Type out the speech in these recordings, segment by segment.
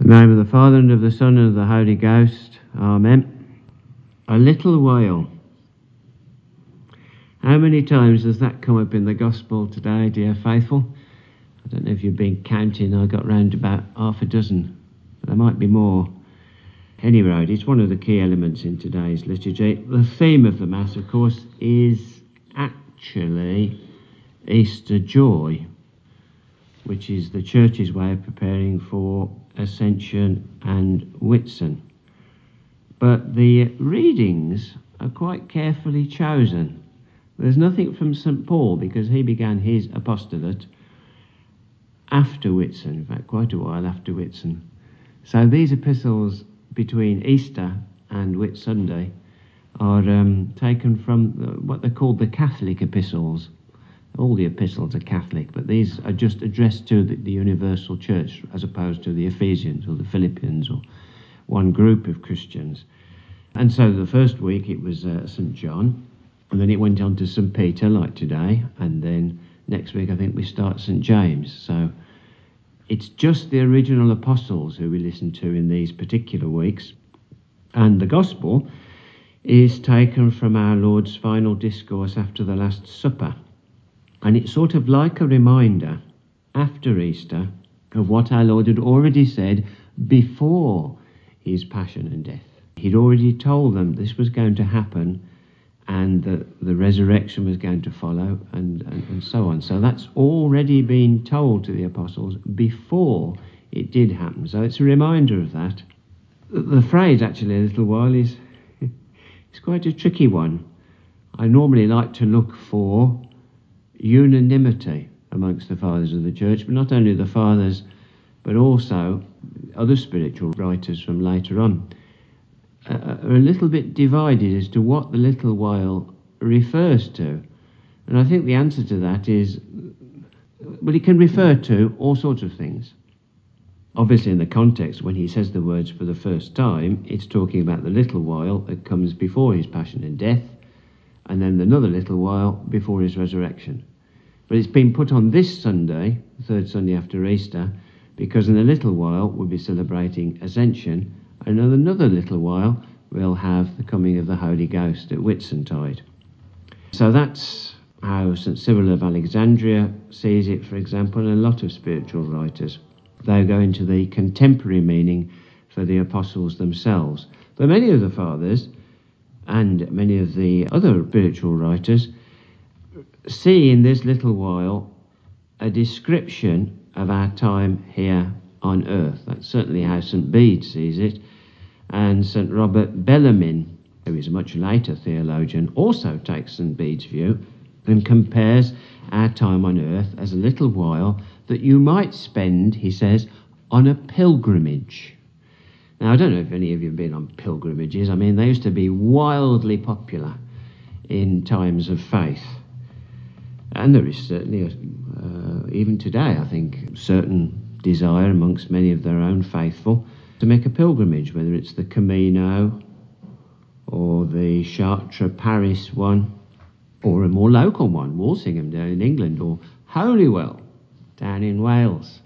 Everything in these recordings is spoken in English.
In the name of the Father, and of the Son, and of the Holy Ghost. Amen. A little while. How many times does that come up in the Gospel today, dear faithful? I don't know if you've been counting. I got round about half a dozen. But there might be more. Anyway, it's one of the key elements in today's liturgy. The theme of the Mass, of course, is actually Easter joy, which is the Church's way of preparing for Ascension and Whitsun. But the readings are quite carefully chosen. There's nothing from St. Paul, because he began his apostolate after Whitsun, in fact quite a while after Whitsun. So these epistles between Easter and Whitsunday are taken from what they call the Catholic epistles. All the epistles are Catholic, but these are just addressed to the universal church, as opposed to the Ephesians or the Philippians or one group of Christians. And so the first week it was St. John, and then it went on to St. Peter, like today, and then next week I think we start St. James. So it's just the original apostles who we listen to in these particular weeks. And the Gospel is taken from our Lord's final discourse after the Last Supper. And it's sort of like a reminder after Easter of what our Lord had already said before his passion and death. He'd already told them this was going to happen, and that the resurrection was going to follow, and so on. So that's already been told to the apostles before it did happen. So it's a reminder of that. The phrase, actually, a little while, is it's quite a tricky one. I normally like to look for unanimity amongst the fathers of the church, but not only the fathers, but also other spiritual writers from later on are a little bit divided as to what the little while refers to. And I think the answer to that is, well, it can refer to all sorts of things. Obviously, in the context, when he says the words for the first time, it's talking about the little while that comes before his passion and death, and then another little while before his resurrection. But it's been put on this Sunday, the third Sunday after Easter, because in a little while we'll be celebrating Ascension, and in another little while we'll have the coming of the Holy Ghost at Whitsuntide. So that's how St. Cyril of Alexandria sees it, for example, and a lot of spiritual writers. They go into the contemporary meaning for the apostles themselves. But many of the fathers and many of the other spiritual writers see in this little while a description of our time here on earth. That's certainly how St. Bede sees it. And St. Robert Bellarmine, who is a much later theologian, also takes St. Bede's view and compares our time on earth as a little while that you might spend, he says, on a pilgrimage. Now, I don't know if any of you have been on pilgrimages. I mean, they used to be wildly popular in times of faith. And there is certainly, even today, I think, certain desire amongst many of their own faithful to make a pilgrimage, whether it's the Camino or the Chartres-Paris one, or a more local one, Walsingham down in England, or Holywell down in Wales.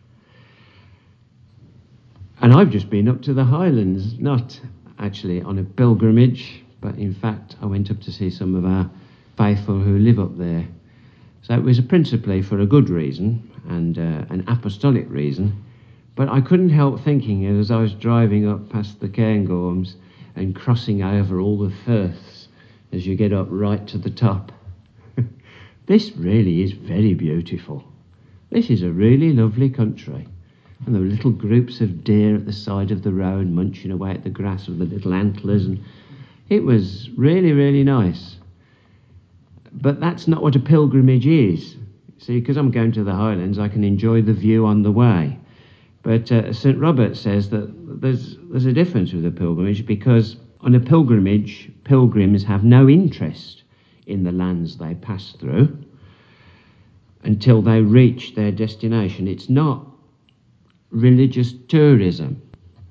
And I've just been up to the Highlands, not actually on a pilgrimage, but in fact I went up to see some of our faithful who live up there. So it was principally for a good reason and an apostolic reason, but I couldn't help thinking as I was driving up past the Cairngorms and crossing over all the firths as you get up right to the top. This really is very beautiful. This is a really lovely country. And there were little groups of deer at the side of the road munching away at the grass with the little antlers, and it was really, really nice. But that's not what a pilgrimage is. See, because I'm going to the Highlands, I can enjoy the view on the way. But St. Robert says that there's a difference with a pilgrimage, because on a pilgrimage, pilgrims have no interest in the lands they pass through until they reach their destination. It's not religious tourism.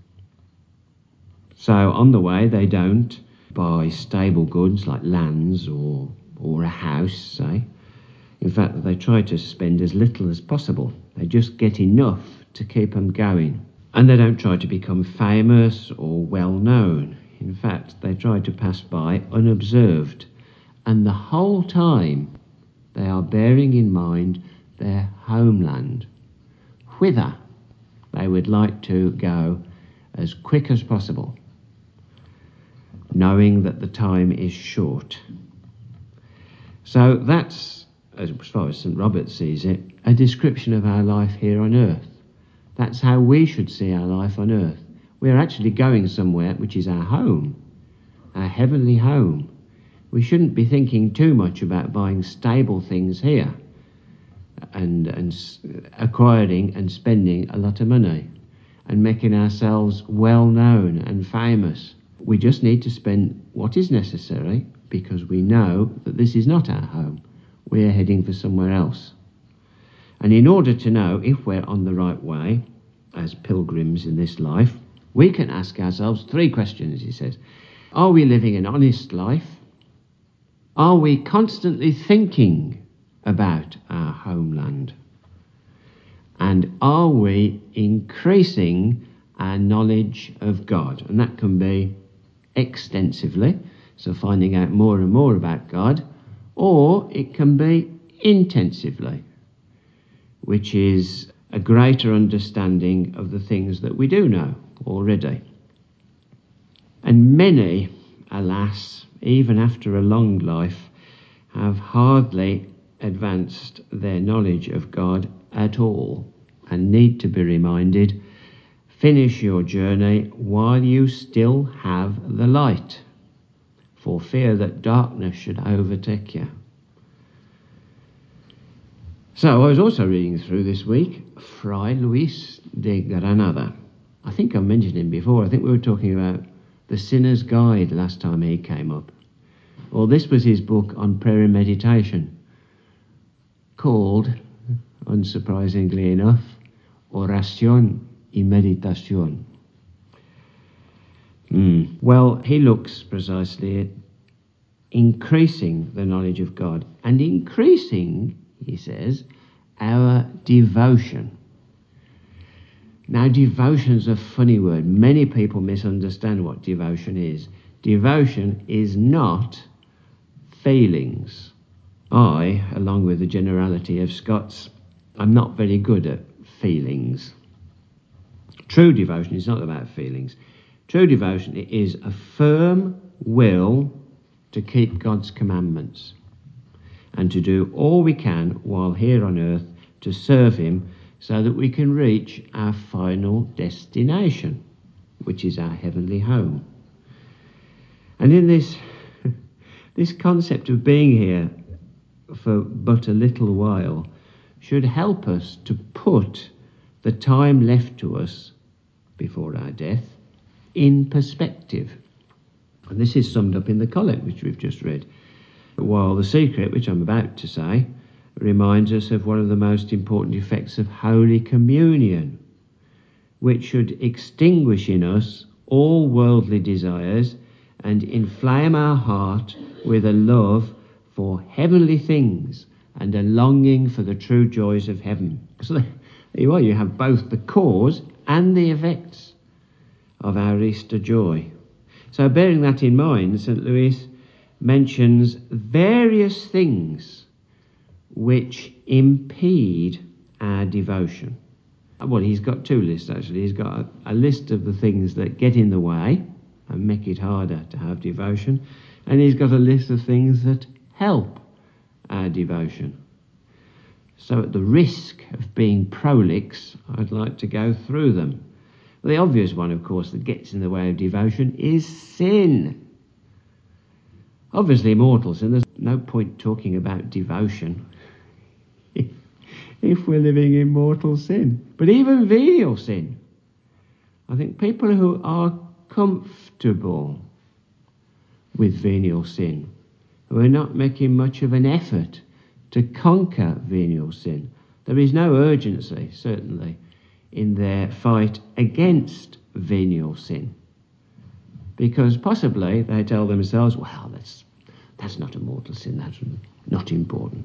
So on the way, they don't buy stable goods like lands or a house, say. In fact, they try to spend as little as possible. They just get enough to keep them going. And they don't try to become famous or well known. In fact, they try to pass by unobserved. And the whole time they are bearing in mind their homeland, whither they would like to go as quick as possible, knowing that the time is short. So that's, as far as St. Robert sees it, a description of our life here on earth. That's how we should see our life on earth. We're actually going somewhere which is our home, our heavenly home. We shouldn't be thinking too much about buying stable things here and acquiring and spending a lot of money and making ourselves well known and famous. We just need to spend what is necessary because we know that this is not our home. We're heading for somewhere else. And in order to know if we're on the right way, as pilgrims in this life, we can ask ourselves 3 questions, he says. Are we living an honest life? Are we constantly thinking about our homeland? And are we increasing our knowledge of God? And that can be extensively, so finding out more and more about God, or it can be intensively, which is a greater understanding of the things that we do know already. And many, alas, even after a long life, have hardly advanced their knowledge of God at all and need to be reminded, finish your journey while you still have the light, for fear that darkness should overtake you. So I was also reading through this week Fray Luis de Granada. I think I mentioned him before. I think we were talking about The Sinner's Guide last time he came up. Well, this was his book on prayer and meditation, called, unsurprisingly enough, Oración y Meditación. Well, he looks precisely at increasing the knowledge of God and increasing, he says, our devotion. Now, devotion's a funny word. Many people misunderstand what devotion is. Devotion is not feelings. I, along with the generality of Scots, I'm not very good at feelings. True devotion is not about feelings. True devotion is a firm will to keep God's commandments and to do all we can while here on earth to serve him so that we can reach our final destination, which is our heavenly home. And in this concept of being here for but a little while should help us to put the time left to us before our death in perspective. And this is summed up in the collect which we've just read. While the secret, which I'm about to say, reminds us of one of the most important effects of Holy Communion, which should extinguish in us all worldly desires and inflame our heart with a love for heavenly things and a longing for the true joys of heaven. So there you are, you have both the cause and the effects of our Easter joy. So bearing that in mind, St. Louis mentions various things which impede our devotion. Well, he's got 2 lists actually. He's got a list of the things that get in the way and make it harder to have devotion, and he's got a list of things that help our devotion. So at the risk of being prolix, I'd like to go through them. The obvious one, of course, that gets in the way of devotion is sin. Obviously, mortal sin. There's no point talking about devotion if we're living in mortal sin. But even venial sin. I think people who are comfortable with venial sin, who are not making much of an effort to conquer venial sin, there is no urgency, certainly, in their fight against venial sin. Because possibly they tell themselves, well, that's not a mortal sin, that's not important.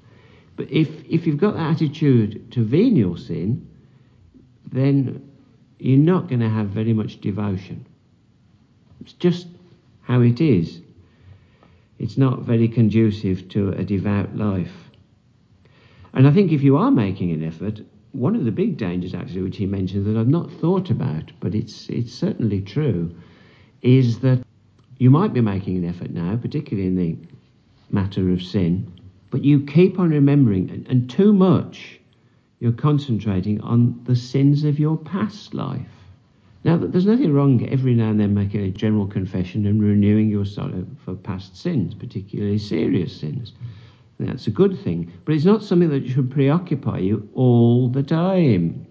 But if you've got that attitude to venial sin, then you're not going to have very much devotion. It's just how it is. It's not very conducive to a devout life. And I think if you are making an effort, one of the big dangers actually which he mentions that I've not thought about, but it's certainly true, is that you might be making an effort now, particularly in the matter of sin, but you keep on remembering, and too much you're concentrating on the sins of your past life. Now, there's nothing wrong every now and then making a general confession and renewing your sorrow for past sins, particularly serious sins. That's a good thing, but it's not something that should preoccupy you all the time,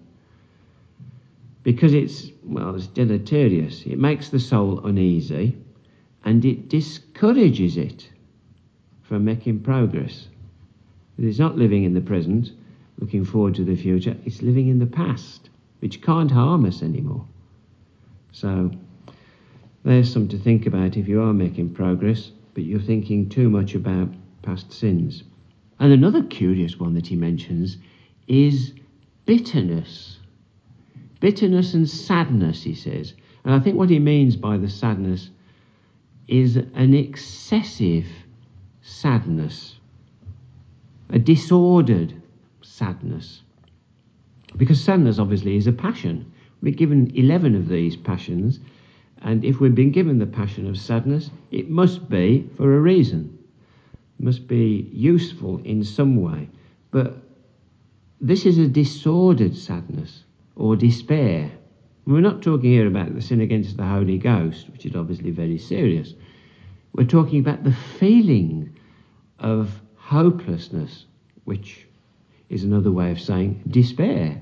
because it's deleterious. It makes the soul uneasy, and it discourages it from making progress. It's not living in the present, looking forward to the future. It's living in the past, which can't harm us anymore. So there's something to think about if you are making progress, but you're thinking too much about past sins. And another curious one that he mentions is bitterness. Bitterness and sadness, he says. And I think what he means by the sadness is an excessive sadness, a disordered sadness. Because sadness obviously is a passion. We're given 11 of these passions, and if we've been given the passion of sadness, it must be for a reason. It must be useful in some way. But this is a disordered sadness or despair. We're not talking here about the sin against the Holy Ghost, which is obviously very serious. We're talking about the feeling of hopelessness, which is another way of saying despair,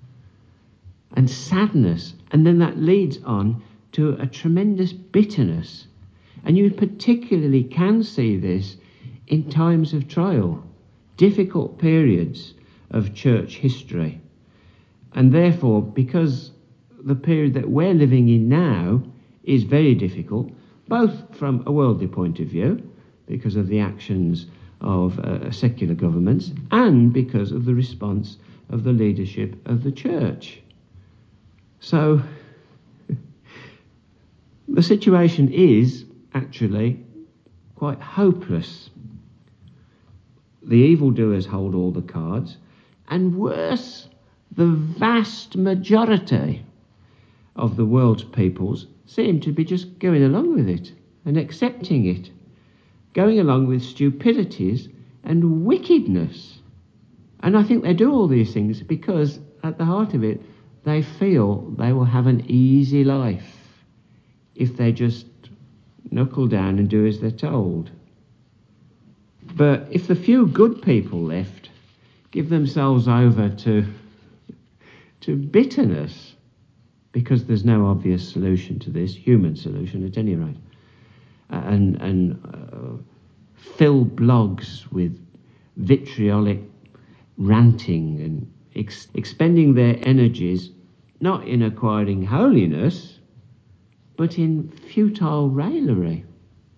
and sadness. And then that leads on to a tremendous bitterness. And you particularly can see this in times of trial, difficult periods of church history. And therefore, because the period that we're living in now is very difficult, both from a worldly point of view, because of the actions of secular governments, and because of the response of the leadership of the church. So the situation is actually quite hopeless. The evildoers hold all the cards, and worse, the vast majority of the world's peoples seem to be just going along with it and accepting it, going along with stupidities and wickedness. And I think they do all these things because at the heart of it, they feel they will have an easy life if they just knuckle down and do as they're told. But if the few good people left give themselves over to bitterness, because there's no obvious solution to this, human solution at any rate, and fill blogs with vitriolic ranting and expending their energies not in acquiring holiness, but in futile raillery.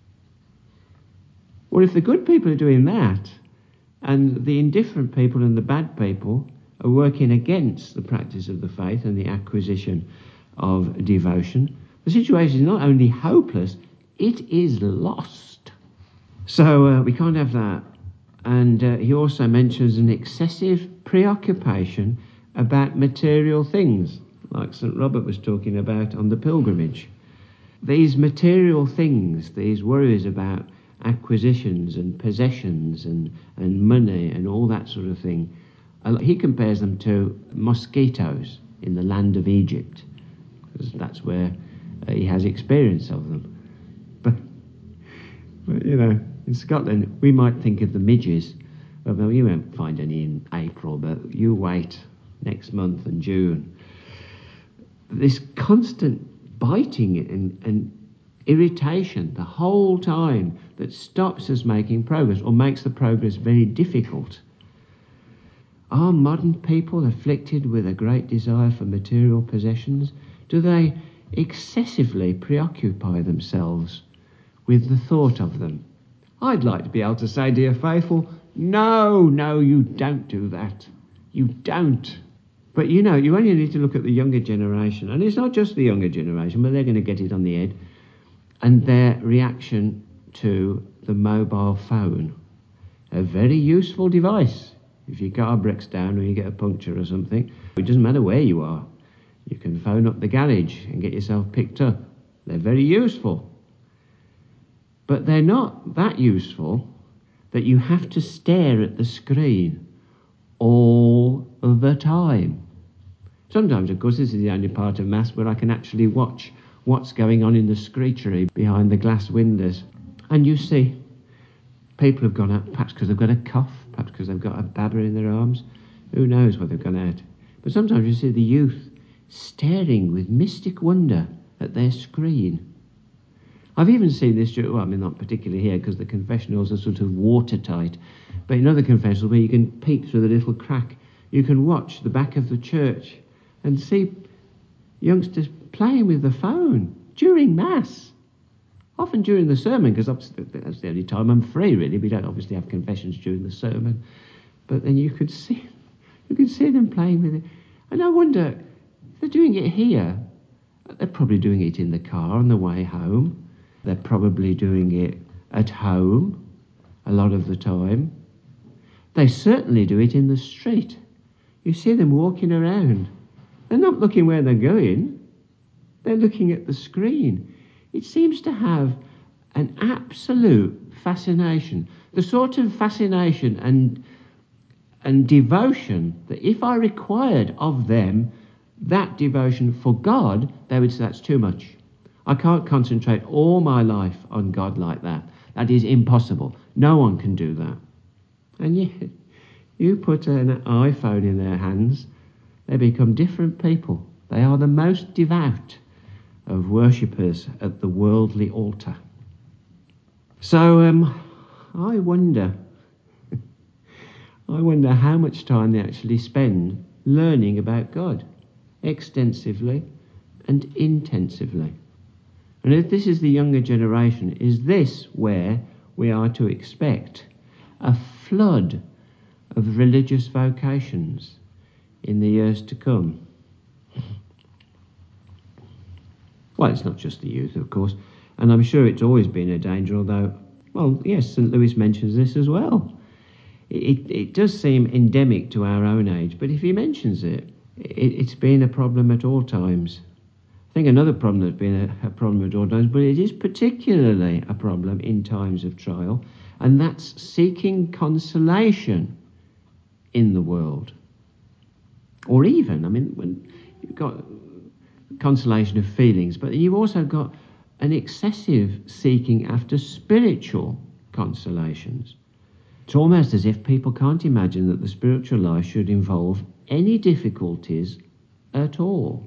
Well, if the good people are doing that, and the indifferent people and the bad people are working against the practice of the faith and the acquisition of devotion, the situation is not only hopeless, it is lost. So we can't have that. And he also mentions an excessive preoccupation about material things, like St. Robert was talking about on the pilgrimage. These material things, these worries about acquisitions and possessions and money and all that sort of thing, he compares them to mosquitoes in the land of Egypt, because that's where he has experience of them. But in Scotland, we might think of the midges. Well, you won't find any in April, but you wait next month and June. This constant biting and irritation the whole time that stops us making progress or makes the progress very difficult. Are modern people afflicted with a great desire for material possessions? Do they excessively preoccupy themselves with the thought of them? I'd like to be able to say, dear faithful, no, you don't do that. You don't. But you only need to look at the younger generation, and it's not just the younger generation, but they're going to get it on the head, and their reaction to the mobile phone. A very useful device. If your car breaks down or you get a puncture or something, it doesn't matter where you are. You can phone up the garage and get yourself picked up. They're very useful. But they're not that useful that you have to stare at the screen all the time. Sometimes, of course, this is the only part of Mass where I can actually watch what's going on in the screechery behind the glass windows. And you see, people have gone out, perhaps because they've got a cough, perhaps because they've got a babber in their arms. Who knows what they've gone out. But sometimes you see the youth staring with mystic wonder at their screen. I've even seen this, not particularly here because the confessionals are sort of watertight, but in other confessionals where you can peek through the little crack, you can watch the back of the church and see youngsters playing with the phone during Mass. Often during the sermon, because that's the only time I'm free, really. We don't obviously have confessions during the sermon. But then you could see them playing with it. And I wonder, if they're doing it here, they're probably doing it in the car on the way home. They're probably doing it at home a lot of the time. They certainly do it in the street. You see them walking around. They're not looking where they're going. They're looking at the screen. It seems to have an absolute fascination. The sort of fascination and devotion that if I required of them that devotion for God, they would say that's too much. I can't concentrate all my life on God like that. That is impossible. No one can do that. And yet, you put an iPhone in their hands, they become different people. They are the most devout of worshippers at the worldly altar. So I wonder how much time they actually spend learning about God, extensively and intensively. And if this is the younger generation, is this where we are to expect a flood of religious vocations in the years to come? Well, it's not just the youth, of course, and I'm sure it's always been a danger, although, well, yes, St. Louis mentions this as well. It does seem endemic to our own age, but if he mentions it's been a problem at all times. I think another problem that's been a problem at all times, but it is particularly a problem in times of trial, and that's seeking consolation in the world. Or even, when you've got consolation of feelings, but you've also got an excessive seeking after spiritual consolations. It's almost as if people can't imagine that the spiritual life should involve any difficulties at all.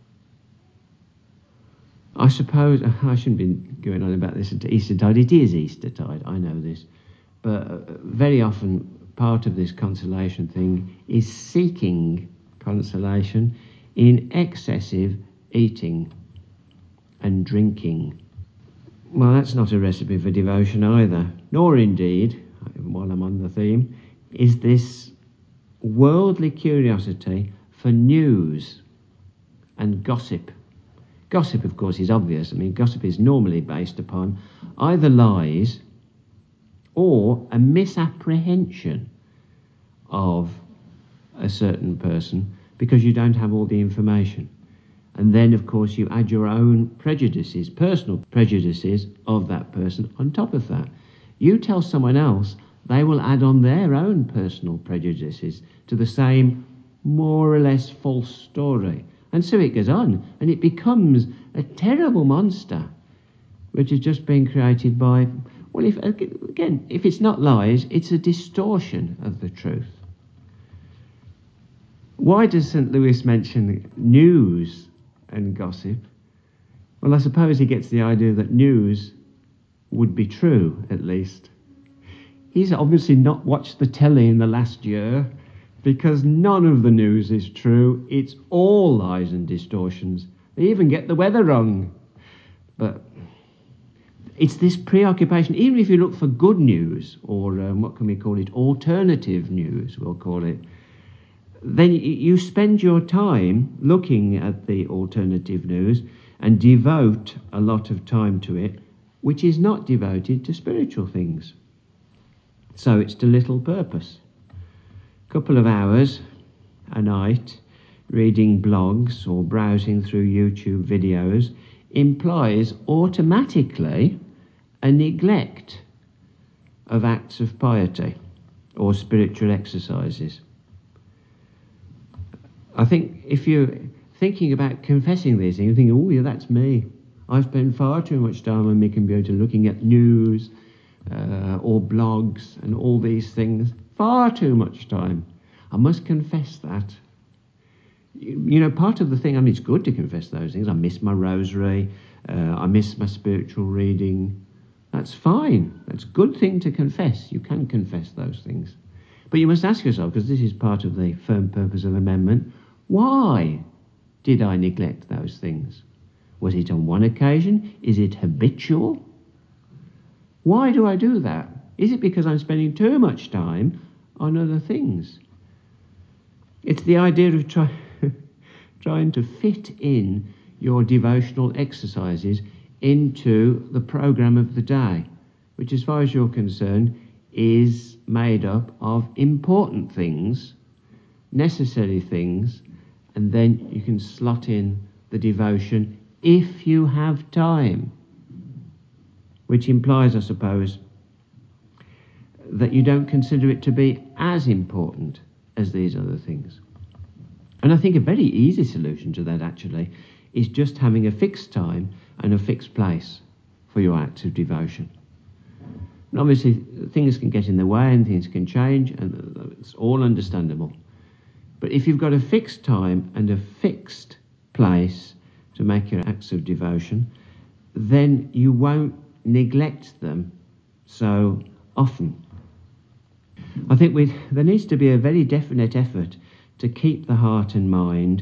I suppose I shouldn't be going on about this at Eastertide. It is Eastertide, I know this, but very often part of this consolation thing is seeking consolation in excessive eating and drinking. Well, that's not a recipe for devotion either, nor indeed, while I'm on the theme, is this worldly curiosity for news and gossip. Gossip, of course, is obvious. Gossip is normally based upon either lies or a misapprehension of a certain person because you don't have all the information. And then, of course, you add your own prejudices, personal prejudices of that person on top of that. You tell someone else, they will add on their own personal prejudices to the same more or less false story. And so it goes on, and it becomes a terrible monster, which is just being created by, well, if it's not lies, it's a distortion of the truth. Why does St. Louis mention news and gossip? Well, I suppose he gets the idea that news would be true, at least. He's obviously not watched the telly in the last year, because none of the news is true. It's all lies and distortions. They even get the weather wrong. But it's this preoccupation. Even if you look for good news, or what can we call it, alternative news, we'll call it, then you spend your time looking at the alternative news and devote a lot of time to it, which is not devoted to spiritual things. So it's to little purpose. A couple of hours a night reading blogs or browsing through YouTube videos implies automatically a neglect of acts of piety or spiritual exercises. I think if you're thinking about confessing these things, you think, oh yeah, that's me. I spend far too much time on my computer looking at news or blogs and all these things. Far too much time. I must confess that. You know, part of the thing, I mean, it's good to confess those things. I miss my rosary. I miss my spiritual reading. That's fine. That's a good thing to confess. You can confess those things. But you must ask yourself, because this is part of the firm purpose of amendment, why did I neglect those things? Was it on one occasion? Is it habitual? Why do I do that? Is it because I'm spending too much time on other things? It's the idea of trying to fit in your devotional exercises into the program of the day, which, as far as you're concerned, is made up of important things, necessary things, and then you can slot in the devotion if you have time, which implies, I suppose, that you don't consider it to be as important as these other things. And I think a very easy solution to that, actually, is just having a fixed time and a fixed place for your acts of devotion. And obviously, things can get in the way and things can change, and it's all understandable. But if you've got a fixed time and a fixed place to make your acts of devotion, then you won't neglect them so often. I think there needs to be a very definite effort to keep the heart and mind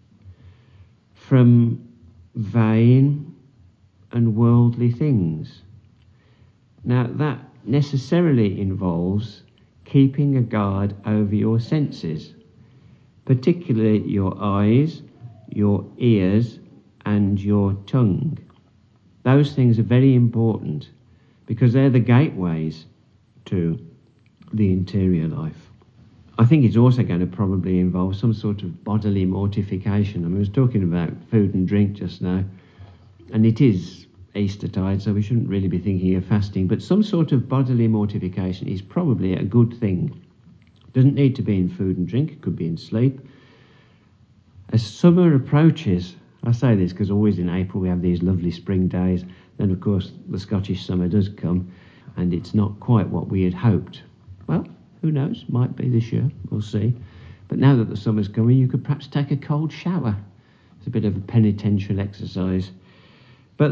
from vain and worldly things. Now, that necessarily involves keeping a guard over your senses, particularly your eyes, your ears, and your tongue. Those things are very important because they're the gateways to the interior life. I think it's also going to probably involve some sort of bodily mortification. I was talking about food and drink just now, and it is Eastertide, so we shouldn't really be thinking of fasting, but some sort of bodily mortification is probably a good thing. It doesn't need to be in food and drink, it could be in sleep. As summer approaches, I say this because always in April we have these lovely spring days, then of course the Scottish summer does come, and it's not quite what we had hoped. Well, who knows, might be this year, we'll see. But now that the summer's coming, you could perhaps take a cold shower. It's a bit of a penitential exercise. But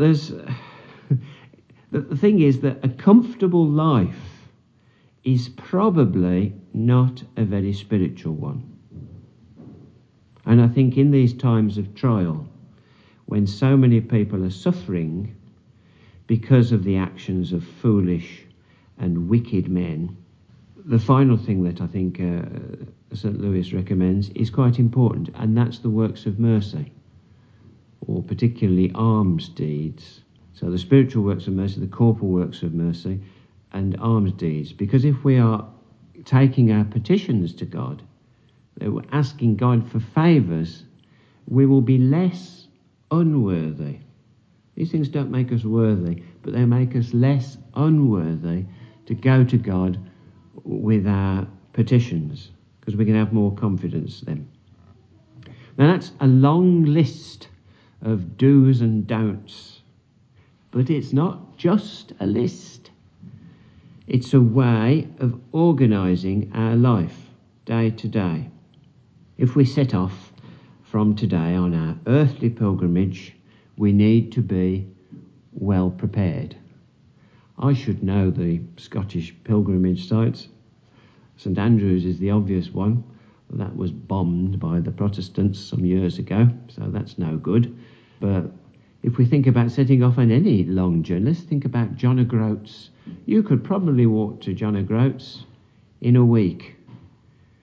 the thing is that a comfortable life is probably not a very spiritual one. And I think in these times of trial, when so many people are suffering because of the actions of foolish and wicked men, the final thing that I think St. Louis recommends is quite important, and that's the works of mercy, or particularly alms deeds. So the spiritual works of mercy, the corporal works of mercy, and alms deeds. Because if we are taking our petitions to God, we're asking God for favours, we will be less unworthy. These things don't make us worthy, but they make us less unworthy to go to God with our petitions, because we can have more confidence then. Now that's a long list of do's and don'ts, but it's not just a list. It's a way of organising our life day to day. If we set off from today on our earthly pilgrimage, we need to be well prepared. I should know the Scottish pilgrimage sites. St Andrews is the obvious one. That was bombed by the Protestants some years ago, so that's no good. But if we think about setting off on any long journey, let's think about John O'Groats. You could probably walk to John O'Groats in a week.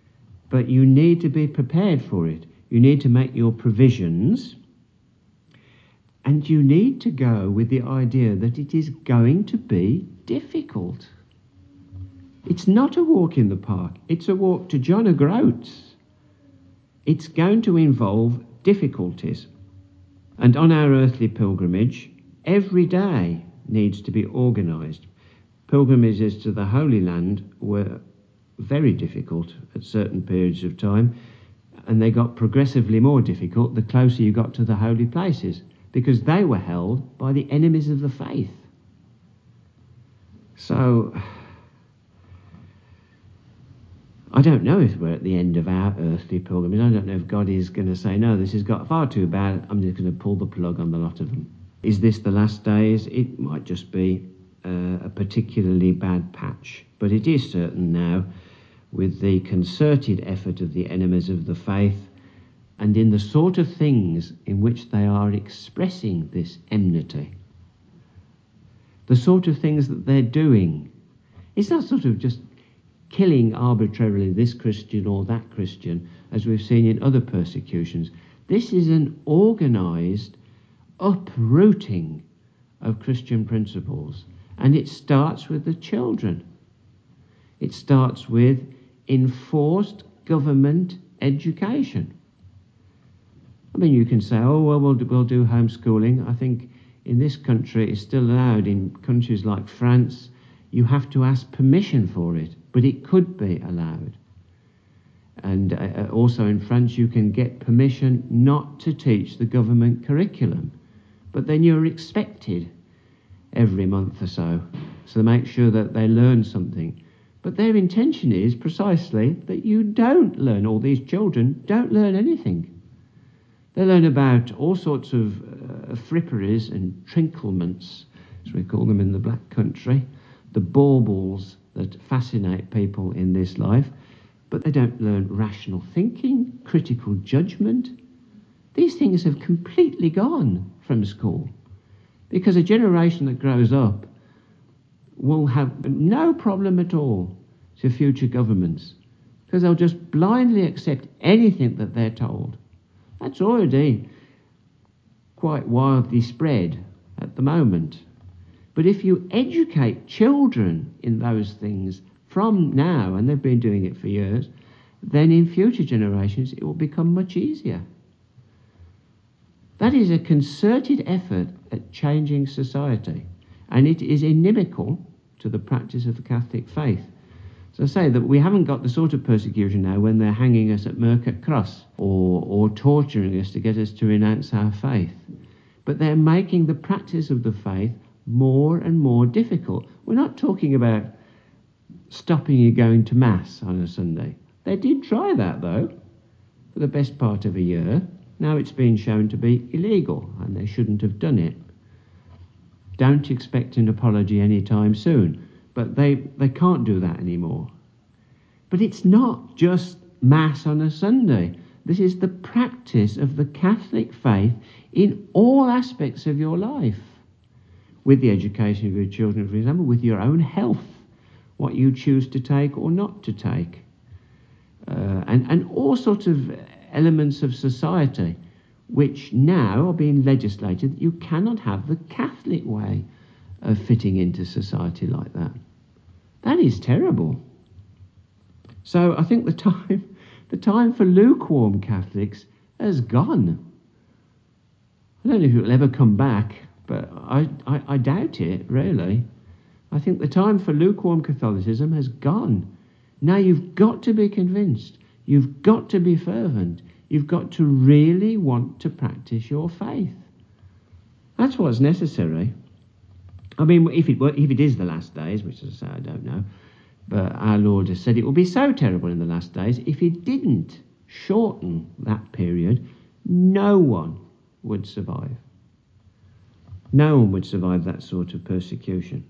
But you need to be prepared for it. You need to make your provisions, and you need to go with the idea that it is going to be difficult. It's not a walk in the park. It's a walk to John O'Groats. It's going to involve difficulties. And on our earthly pilgrimage, every day needs to be organised. Pilgrimages to the Holy Land were very difficult at certain periods of time, and they got progressively more difficult the closer you got to the holy places, because they were held by the enemies of the faith. So, I don't know if we're at the end of our earthly pilgrimage. I don't know if God is going to say, no, this has got far too bad, I'm just going to pull the plug on the lot of them. Is this the last days? It might just be a particularly bad patch. But it is certain now, with the concerted effort of the enemies of the faith, and in the sort of things in which they are expressing this enmity, the sort of things that they're doing, it's not sort of just killing arbitrarily this Christian or that Christian, as we've seen in other persecutions. This is an organised uprooting of Christian principles, and it starts with the children. It starts with enforced government education. I mean, you can say, oh, well, we'll do homeschooling. I think in this country it's still allowed. In countries like France, you have to ask permission for it, but it could be allowed. And also in France, you can get permission not to teach the government curriculum, but then you're expected every month or so to make sure that they learn something. But their intention is precisely that you don't learn, all these children don't learn anything. They learn about all sorts of fripperies and trinklements, as we call them in the Black Country, the baubles that fascinate people in this life, but they don't learn rational thinking, critical judgment. These things have completely gone from school, because a generation that grows up will have no problem at all to future governments, because they'll just blindly accept anything that they're told. That's already quite wildly spread at the moment. But if you educate children in those things from now, and they've been doing it for years, then in future generations it will become much easier. That is a concerted effort at changing society, and it is inimical to the practice of the Catholic faith. So I say that we haven't got the sort of persecution now when they're hanging us at Mercat Cross or torturing us to get us to renounce our faith. But they're making the practice of the faith more and more difficult. We're not talking about stopping you going to Mass on a Sunday. They did try that, though, for the best part of a year. Now it's been shown to be illegal, and they shouldn't have done it. Don't expect an apology anytime soon. But they can't do that anymore. But it's not just Mass on a Sunday. This is the practice of the Catholic faith in all aspects of your life. With the education of your children, for example, with your own health, what you choose to take or not to take. And all sorts of elements of society which now are being legislated that you cannot have the Catholic way of fitting into society like that. That is terrible. So I think the time for lukewarm Catholics has gone. I don't know if it will ever come back, but I doubt it, really. I think the time for lukewarm Catholicism has gone. Now you've got to be convinced. You've got to be fervent. You've got to really want to practice your faith. That's what's necessary. I mean, if it is the last days, which as I say, I don't know, but our Lord has said it will be so terrible in the last days, if he didn't shorten that period, no one would survive. No one would survive that sort of persecution.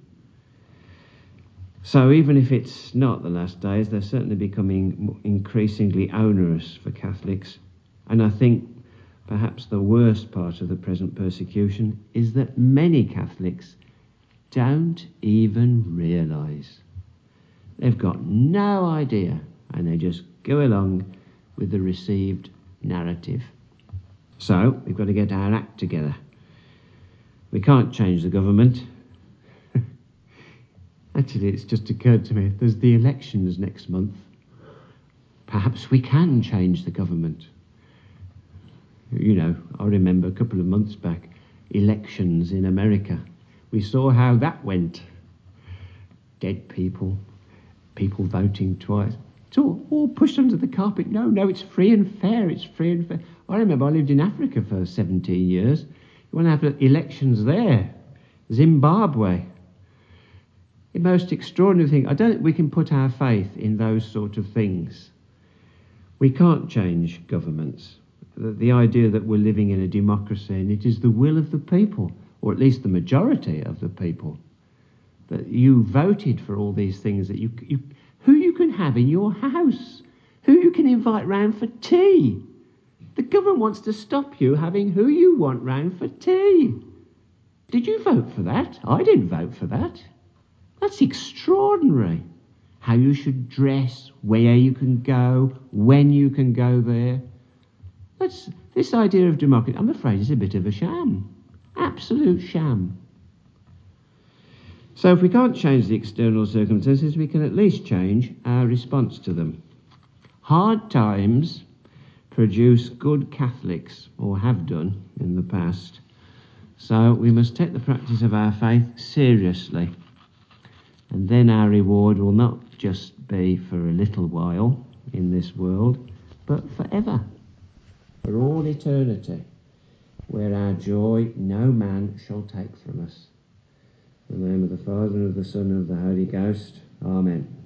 So even if it's not the last days, they're certainly becoming increasingly onerous for Catholics. And I think perhaps the worst part of the present persecution is that many Catholics don't even realise. They've got no idea and they just go along with the received narrative. So we've got to get our act together. We can't change the government. Actually, it's just occurred to me, there's the elections next month. Perhaps we can change the government. You know, I remember a couple of months back, elections in America. We saw how that went. Dead people, people voting twice. It's all pushed under the carpet. No, it's free and fair. It's free and fair. I remember I lived in Africa for 17 years. You want to have elections there. Zimbabwe. The most extraordinary thing. I don't think we can put our faith in those sort of things. We can't change governments. The idea that we're living in a democracy and it is the will of the people, or at least the majority of the people, that you voted for all these things, that who you can have in your house, who you can invite round for tea. The government wants to stop you having who you want round for tea. Did you vote for that? I didn't vote for that. That's extraordinary. How you should dress, where you can go, when you can go there. This idea of democracy, I'm afraid, is a bit of a sham. Absolute sham. So if we can't change the external circumstances, we can at least change our response to them. Hard times produce good Catholics, or have done in the past. So we must take the practice of our faith seriously. And then our reward will not just be for a little while in this world, but forever, for all eternity, where our joy no man shall take from us. In the name of the Father, and of the Son, and of the Holy Ghost. Amen.